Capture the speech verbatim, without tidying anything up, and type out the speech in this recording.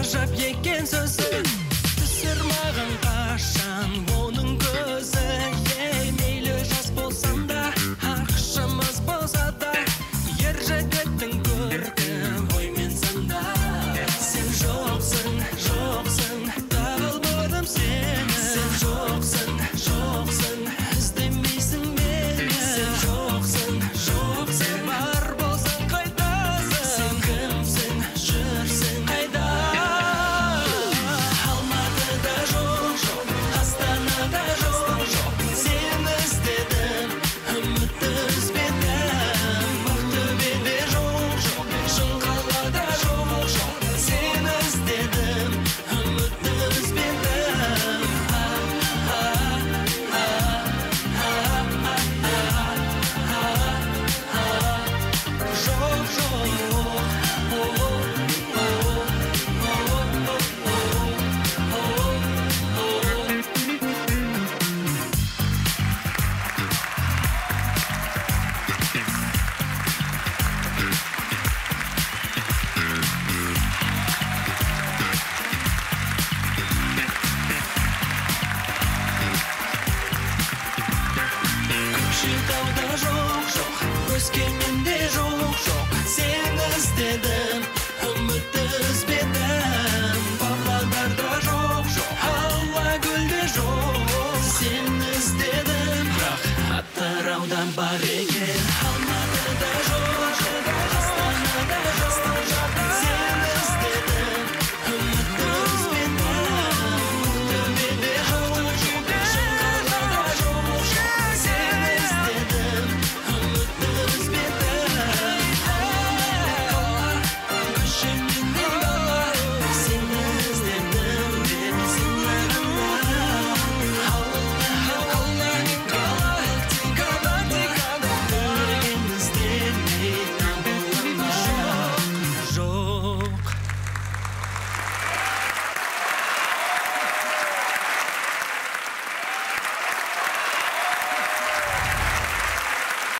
ғажап екен сөзі, түсір маған қашан оның көзі. Ей, мейлі жас болсам да, ақшамыз болса да, ер жігіттің көркі оймен санда. Сен жоқсың, жоқсың, табылмадым сені. Сен жоқсың, жоқсың, іздемейсің мені. Сен жоқсың, жоқсың, бар болсаң қайдасың. Сен кімсің, жүрсің қайда? Алматыда жоқ, жоқ, Астанада жоқ, жоқ, сені іздедім, үмітті үзбедім. Ақтөбеде жоқ, жоқ, Шымқалада жоқ, жоқ, сені іздедім, үмітті үзбедім. Жоқ, Көкшетауда жоқ, жоқ, Өскеменде жоқ, жоқ, сені іздедім, үмітті үзбедім. Павлодарда жоқ, жоқ, Алакөлде жоқ, сені іздедім, бірақ Атырауда бар екен.